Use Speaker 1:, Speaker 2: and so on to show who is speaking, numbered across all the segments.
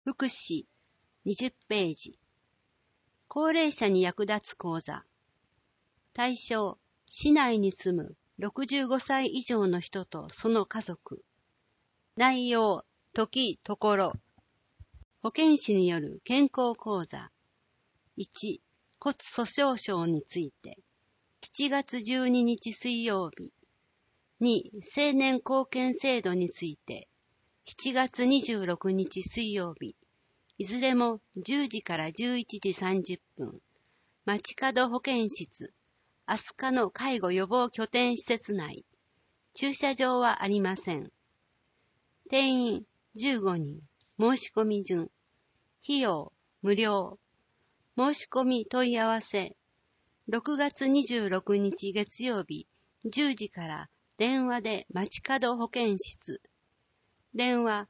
Speaker 1: 福祉20ページ。高齢者に役立つ講座。対象、市内に住む65歳以上の人とその家族。内容、時、ところ。保健師による健康講座。1、骨粗鬆症について。7月12日水曜日。2、青年貢献制度について。7月26日水曜日。いずれも10時から11時30分。街角保健室、飛鳥の介護予防拠点施設内。駐車場はありません。定員15人。申し込み順。費用無料。申し込み問い合わせ。6月26日月曜日10時から電話で街角保健室。電話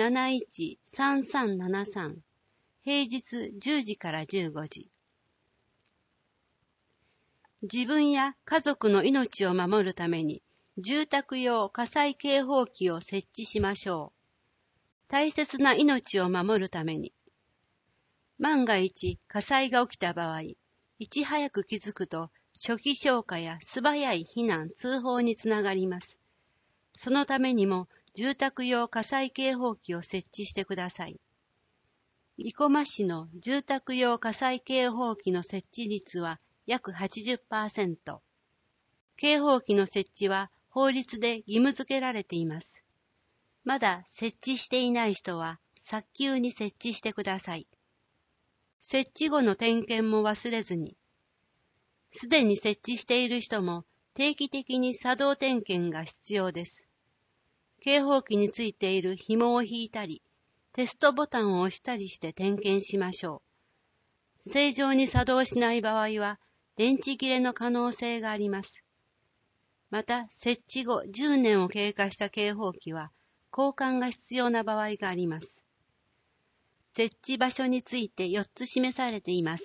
Speaker 1: 713373。平日10時から15時。自分や家族の命を守るために住宅用火災警報器を設置しましょう。大切な命を守るために。万が一火災が起きた場合、いち早く気づくと初期消火や素早い避難・通報につながります。そのためにも住宅用火災警報器を設置してください。生駒市の住宅用火災警報器の設置率は約 80%。警報器の設置は法律で義務付けられています。まだ設置していない人は早急に設置してください。設置後の点検も忘れずに。すでに設置している人も定期的に作動点検が必要です。警報器についている紐を引いたり、テストボタンを押したりして点検しましょう。正常に作動しない場合は、電池切れの可能性があります。また、設置後10年を経過した警報器は、交換が必要な場合があります。設置場所について4つ示されています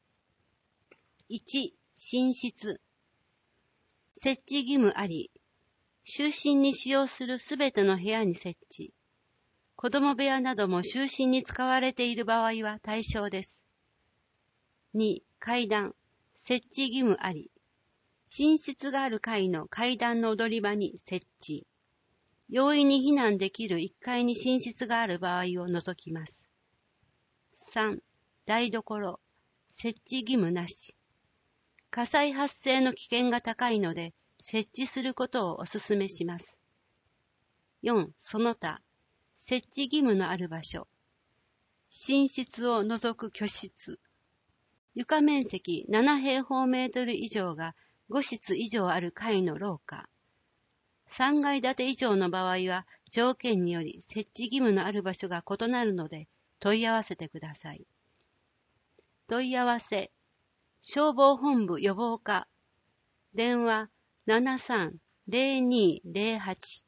Speaker 1: 。1、寝室。設置義務あり、就寝に使用するすべての部屋に設置。子供部屋なども就寝に使われている場合は対象です。2、階段。設置義務あり。寝室がある階の階段の踊り場に設置。容易に避難できる1階に寝室がある場合を除きます。3、台所。設置義務なし。火災発生の危険が高いので、設置することをお勧めします。4、その他。設置義務のある場所。寝室を除く居室。床面積7平方メートル以上が5室以上ある階の廊下。3階建て以上の場合は条件により設置義務のある場所が異なるので問い合わせてください。問い合わせ。消防本部予防課。電話73-0208。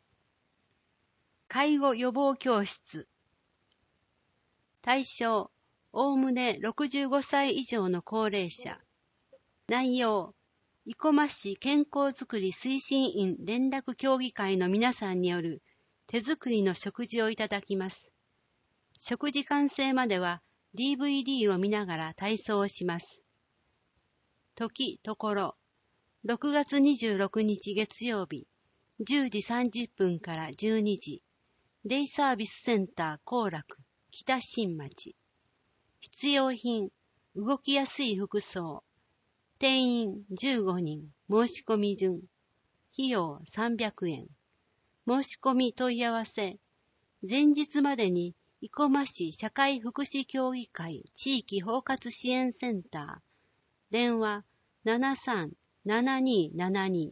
Speaker 1: 介護予防教室。対象、おおむね65歳以上の高齢者。内容、生駒市健康づくり推進員連絡協議会の皆さんによる手作りの食事をいただきます。食事完成までは DVD を見ながら体操をします。時、ところ、6月26日月曜日、10時30分から12時。デイサービスセンター後楽、北新町。必要品、動きやすい服装。定員15人、申し込み順。費用300円。申し込み問い合わせ。前日までに、生駒市社会福祉協議会地域包括支援センター。電話73-7272。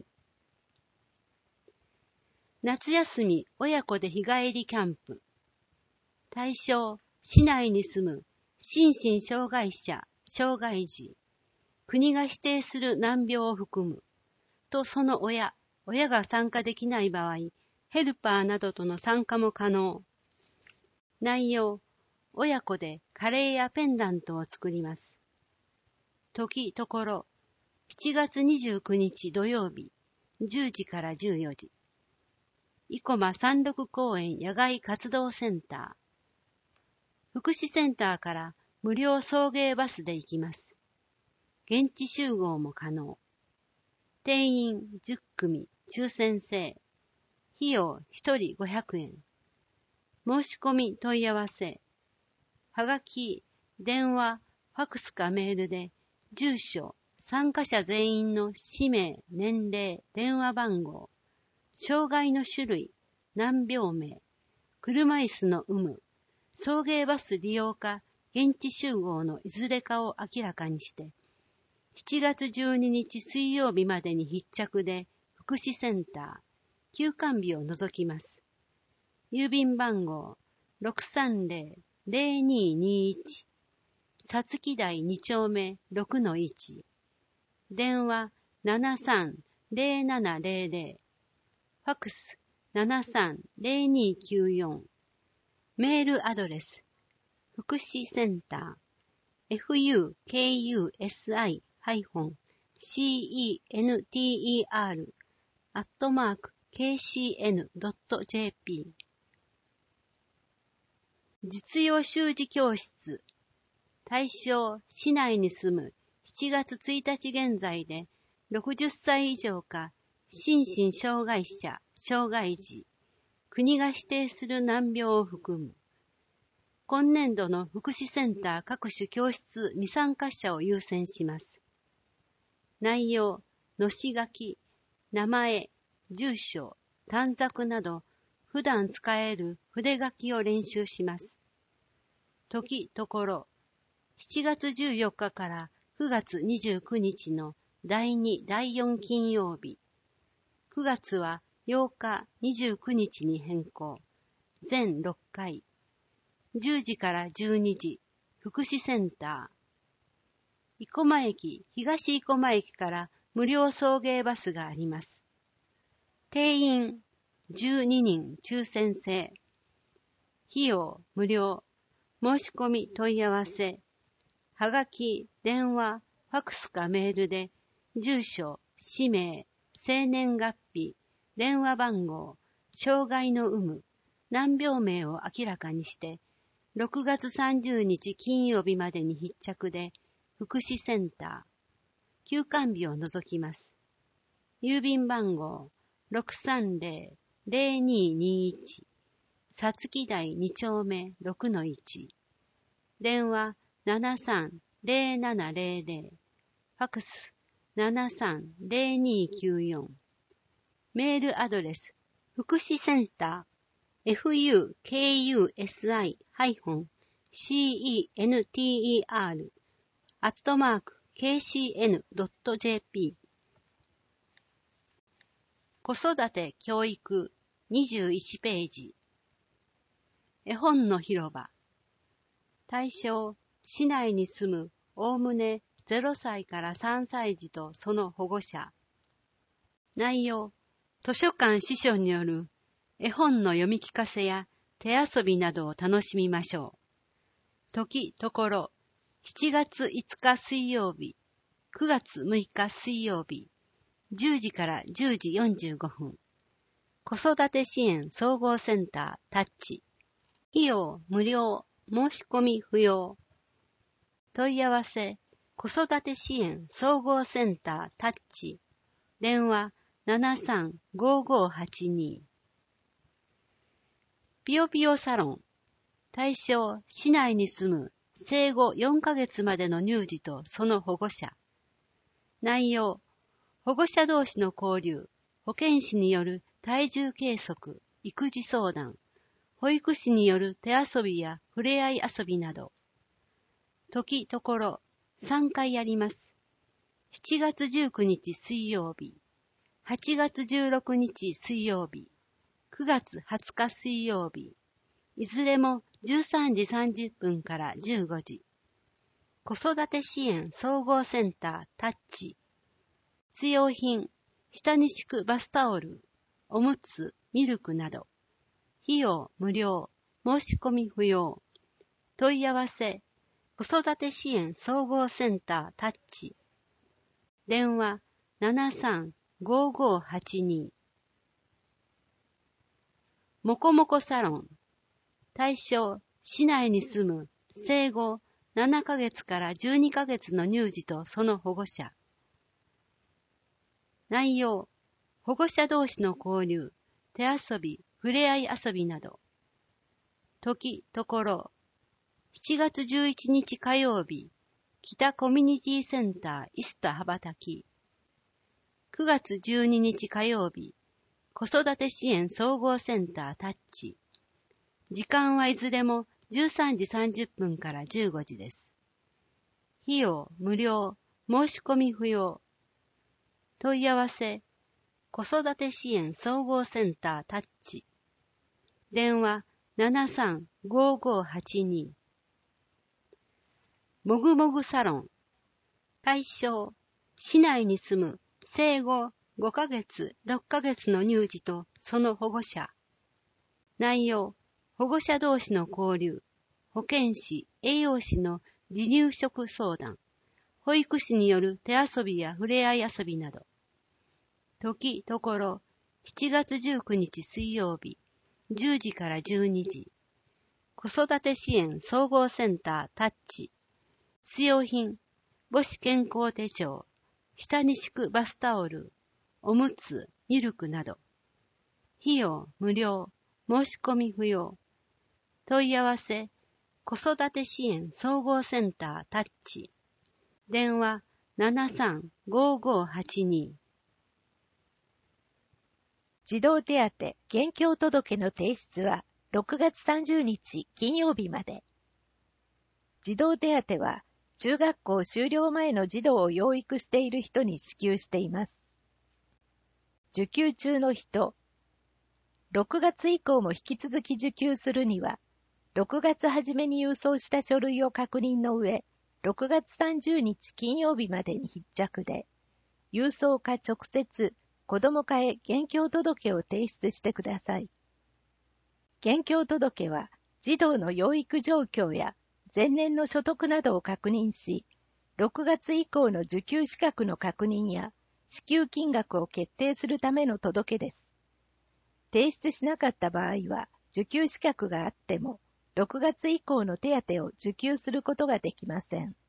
Speaker 1: 夏休み親子で日帰りキャンプ。対象、市内に住む心身障害者、障害児、国が指定する難病を含む、とその親が参加できない場合、ヘルパーなどとの参加も可能。内容、親子でカレーやペンダントを作ります。時、ところ、7月29日土曜日、10時から14時。生駒山麓公園野外活動センター。 福祉センターから無料送迎バスで行きます。現地集合も可能。定員10組抽選制。費用1人500円。申し込み問い合わせ。はがき、電話、ファクスかメールで、住所、参加者全員の氏名、年齢、電話番号、障害の種類、難病名、車椅子の有無、送迎バス利用か現地集合のいずれかを明らかにして、7月12日水曜日までに必着で福祉センター、休館日を除きます。郵便番号 630-0221 さつき台2丁目 6-1 電話 73-0700 ファクス 73-0294 メールアドレス福祉センター fukusi-center@kcn.jp 実用習字教室対象市内に住む7月1日現在で60歳以上か心身障害者、障害児、国が指定する難病を含む。今年度の福祉センター各種教室未参加者を優先します。内容、のし書き、名前、住所、短冊など普段使える筆書きを練習します。時ところ、7月14日から9月29日の第2、第4金曜日。9月は8日、29日に変更。全6回。10時から12時、福祉センター。生駒駅、東生駒駅から無料送迎バスがあります。定員12人抽選制。費用無料。申し込み問い合わせ。はがき、電話、ファクスかメールで、住所、氏名、生年月日、電話番号、障害の有無、難病名を明らかにして、6月30日金曜日までに必着で、福祉センター、休館日を除きます。郵便番号、630-0221、さつき台2丁目 6-1、電話73-0700、ファクス73-0294、メールアドレス、福祉センター、fukucenter@kcn.jp 子育て教育21ページ絵本の広場対象市内に住むおおむね0歳から3歳児とその保護者内容図書館司書による絵本の読み聞かせや手遊びなどを楽しみましょう。時ところ7月5日水曜日9月6日水曜日10時から10時45分子育て支援総合センタータッチ費用無料申し込み不要問い合わせ子育て支援総合センタータッチ電話73-5582ピヨピヨサロン対象市内に住む生後4ヶ月までの乳児とその保護者内容保護者同士の交流保健師による体重計測育児相談保育士による手遊びや触れ合い遊びなど時ところ3回やります7月19日水曜日8月16日水曜日9月20日水曜日いずれも13時30分から15時子育て支援総合センタータッチ必要品下に敷くバスタオルおむつミルクなど費用無料申し込み不要問い合わせ子育て支援総合センタータッチ電話73-5582もこもこサロン対象市内に住む生後7ヶ月から12ヶ月の乳児とその保護者。内容、保護者同士の交流、手遊び、触れ合い遊びなど。時、ところ、7月11日火曜日、北コミュニティセンターイスタ羽ばたき。9月12日火曜日、子育て支援総合センタータッチ。時間はいずれも13時30分から15時です。費用無料、申し込み不要。問い合わせ、子育て支援総合センタータッチ。電話735582。もぐもぐサロン。対象、市内に住む生後5ヶ月、6ヶ月の乳児とその保護者。内容、保護者同士の交流、保健師、栄養士の離乳食相談、保育士による手遊びや触れ合い遊びなど。時、ところ、7月19日水曜日、10時から12時。子育て支援総合センタータッチ。使用品、母子健康手帳、下に敷くバスタオル、おむつ、ミルクなど。費用無料、申し込み不要。問い合わせ、子育て支援総合センタータッチ。電話735582。
Speaker 2: 児童手当現況届の提出は6月30日金曜日まで。児童手当は中学校修了前の児童を養育している人に支給しています。受給中の人、6月以降も引き続き受給するには、6月初めに郵送した書類を確認の上、6月30日金曜日までに必着で、郵送か直接、子ども課へ現況届を提出してください。現況届は、児童の養育状況や前年の所得などを確認し、6月以降の受給資格の確認や支給金額を決定するための届けです。提出しなかった場合は、受給資格があっても、6月以降の手当を受給することができません。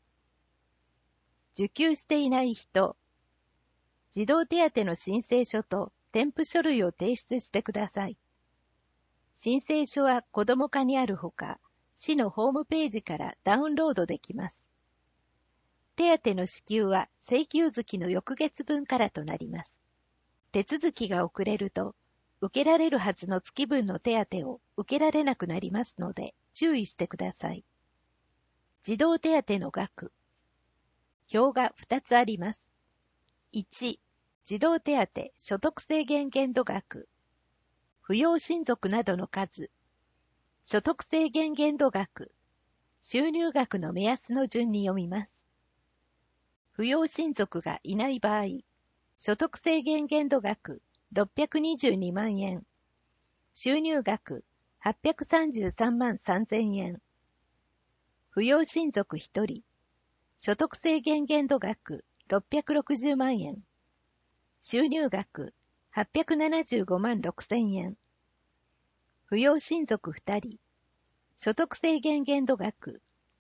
Speaker 2: 受給していない人、児童手当の申請書と添付書類を提出してください。申請書は子ども課にあるほか、市のホームページからダウンロードできます。手当の支給は請求月の翌月分からとなります。手続きが遅れると、受けられるはずの月分の手当を受けられなくなりますので、注意してください。児童手当の額。表が2つあります。1、児童手当所得制限限度額。扶養親族などの数。所得制限限度額。収入額の目安の順に読みます。扶養親族がいない場合、所得制限限度額622万円。収入額833万3000円。扶養親族1人。所得制限限度額660万円。収入額875万6000円。扶養親族2人。所得制限限度額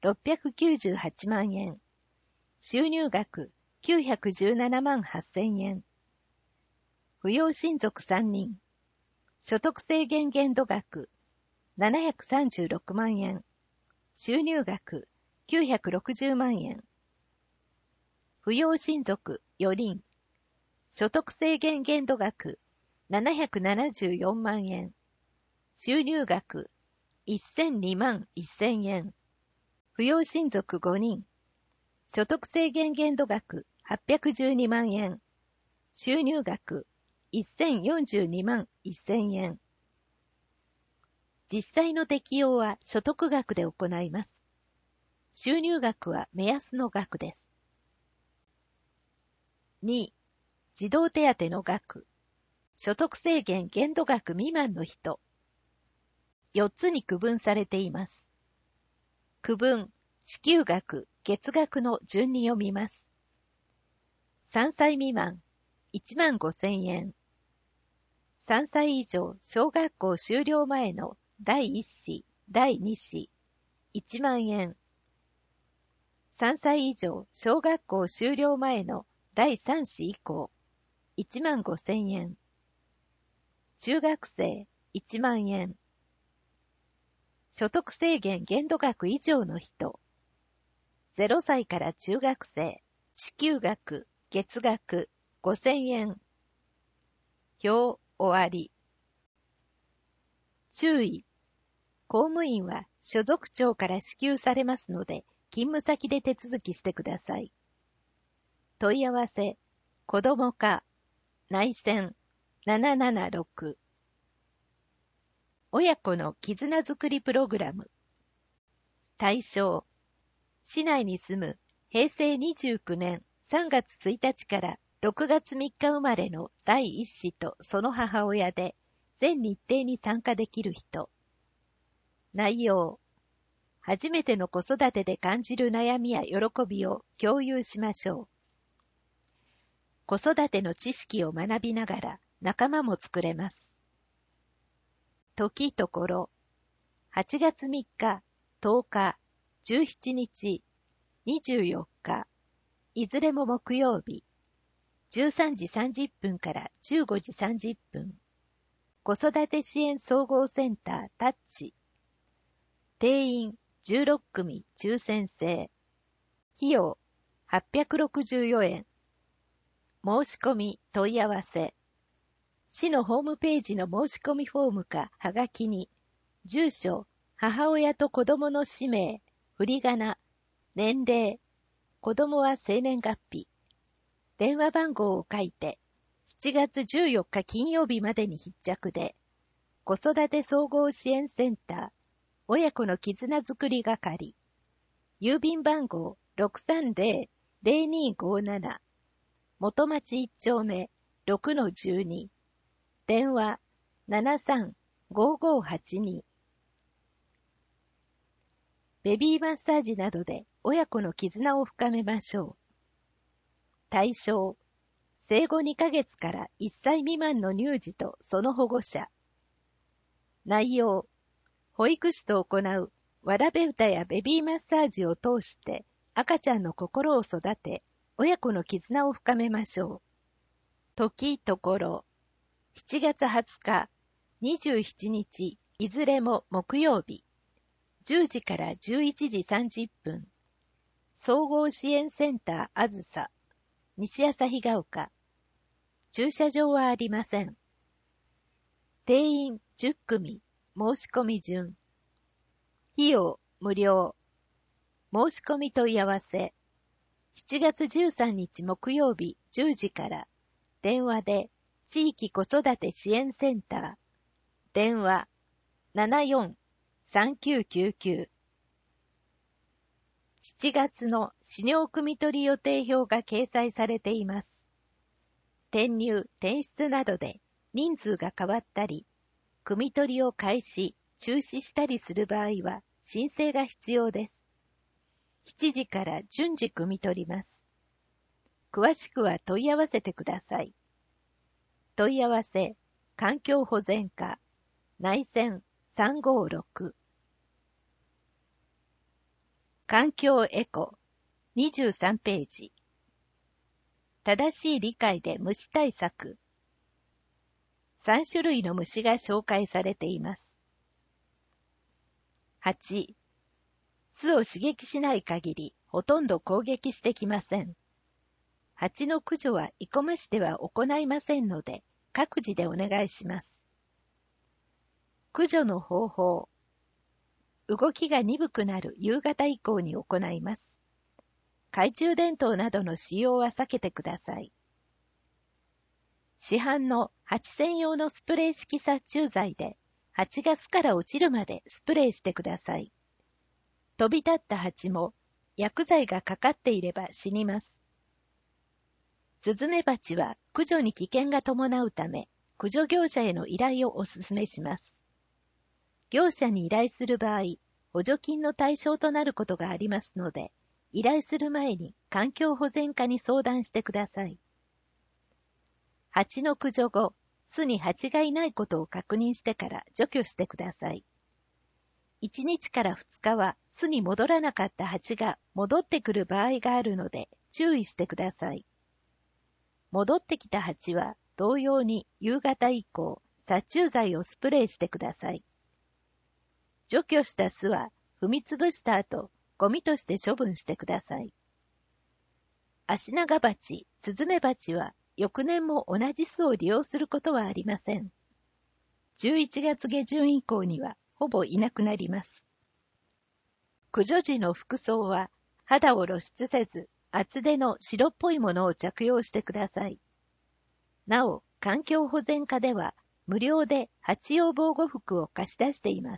Speaker 2: 698万円。収入額917万8000円。扶養親族3人。所得制限限度額736万円。収入額960万円。扶養親族4人。所得制限限度額774万円。収入額1002万1000円。扶養親族5人。所得制限限度額812万円。収入額1042万1000円。実際の適用は所得額で行います。収入額は目安の額です。2、児童手当の額。所得制限限度額未満の人。4つに区分されています。区分、支給額、月額の順に読みます。3歳未満、15,000円。3歳以上小学校修了前の第1子、 第2子、1万円。3歳以上小学校修了前の第3子以降、1万5千円。中学生、1万円。所得制限限度額以上の人。0歳から中学生、支給額、月額、5千円。表終わり。注意。公務員は所属庁から支給されますので、勤務先で手続きしてください。問い合わせ、子ども課、内線、776。親子の絆づくりプログラム。対象、市内に住む平成29年3月1日から6月3日生まれの第一子とその母親で、全日程に参加できる人。内容、初めての子育てで感じる悩みや喜びを共有しましょう。子育ての知識を学びながら仲間も作れます。時ところ、8月3日、10日、17日、24日、いずれも木曜日、13時30分から15時30分、子育て支援総合センタータッチ。定員16組抽選制。費用864円。申し込み問い合わせ。市のホームページの申し込みフォームかはがきに、住所、母親と子供の氏名、振り仮名、年齢、子供は生年月日、電話番号を書いて、7月14日金曜日までに必着で、子育て総合支援センター、親子の絆づくり係、郵便番号 630-0257、元町1丁目 6-12、電話 73-5582。ベビーマッサージなどで親子の絆を深めましょう。対象、生後2ヶ月から1歳未満の乳児とその保護者。内容、保育士と行うわらべ歌やベビーマッサージを通して赤ちゃんの心を育て、親子の絆を深めましょう。時ところ、7月20日、27日、いずれも木曜日、10時から11時30分、総合支援センターあずさ、西旭ヶ丘。駐車場はありません。定員10組、申し込み順。費用無料。申し込み問い合わせ。7月13日木曜日10時から、電話で地域子育て支援センター。電話 74-3999。7月の飼尿汲み取り予定表が掲載されています。転入・転出などで人数が変わったり、汲み取りを開始・中止したりする場合は申請が必要です。7時から順次汲み取ります。詳しくは問い合わせてください。問い合わせ、環境保全課、内線356。環境エコ、23ページ。正しい理解で虫対策。3種類の虫が紹介されています。8、巣を刺激しない限り、ほとんど攻撃してきません。蜂の駆除は生駒市では行いませんので、各自でお願いします。駆除の方法。動きが鈍くなる夕方以降に行います。懐中電灯などの使用は避けてください。市販の蜂専用のスプレー式殺虫剤で、蜂が巣から落ちるまでスプレーしてください。飛び立った蜂も薬剤がかかっていれば死にます。スズメバチは駆除に危険が伴うため、駆除業者への依頼をお勧めします。業者に依頼する場合、補助金の対象となることがありますので、依頼する前に環境保全課に相談してください。蜂の駆除後、巣に蜂がいないことを確認してから除去してください。 1日から2日は巣に戻らなかった蜂が戻ってくる場合があるので注意してください。戻ってきた蜂は同様に夕方以降、殺虫剤をスプレーしてください。除去した巣は踏みつぶした後、ゴミとして処分してください。アシナガバチ、スズメバチは翌年も同じ巣を利用することはありません。11月下旬以降にはほぼいなくなります。駆除時の服装は肌を露出せず、厚手の白っぽいものを着用してください。なお、環境保全課では無料で蜂用防護服を貸し出しています。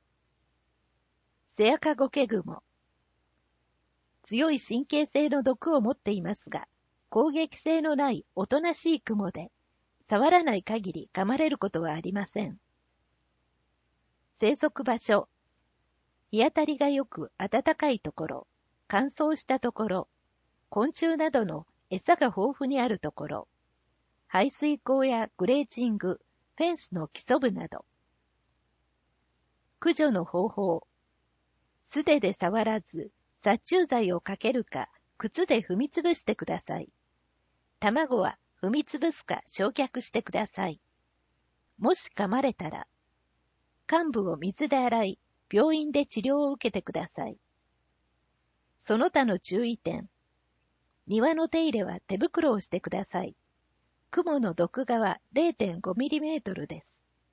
Speaker 2: セアカゴケグモ。強い神経性の毒を持っていますが、攻撃性のないおとなしいクモで、触らない限り噛まれることはありません。生息場所。日当たりがよく暖かいところ、乾燥したところ、昆虫などの餌が豊富にあるところ、排水溝やグレーチング、フェンスの基礎部など。駆除の方法。素手で触らず、殺虫剤をかけるか、靴で踏みつぶしてください。卵は踏みつぶすか焼却してください。もし噛まれたら、患部を水で洗い、病院で治療を受けてください。その他の注意点。庭の手入れは手袋をしてください。クモの毒牙は 0.5mm です。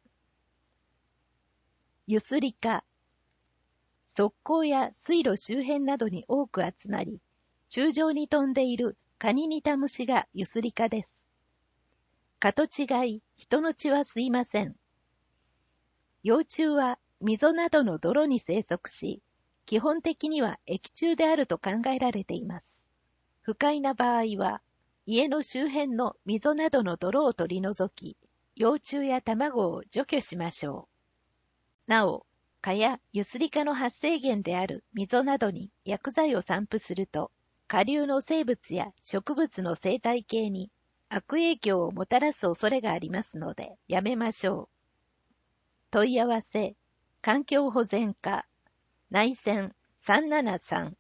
Speaker 2: ユスリカ。側溝や水路周辺などに多く集まり、柱状に飛んでいる蚊に似た虫がユスリカです。蚊と違い、人の血は吸いません。幼虫は溝などの泥に生息し、基本的には液中であると考えられています。不快な場合は、家の周辺の溝などの泥を取り除き、幼虫や卵を除去しましょう。なお、蚊やユスリカの発生源である溝などに薬剤を散布すると、下流の生物や植物の生態系に悪影響をもたらす恐れがありますので、やめましょう。問い合わせ、環境保全課、内線373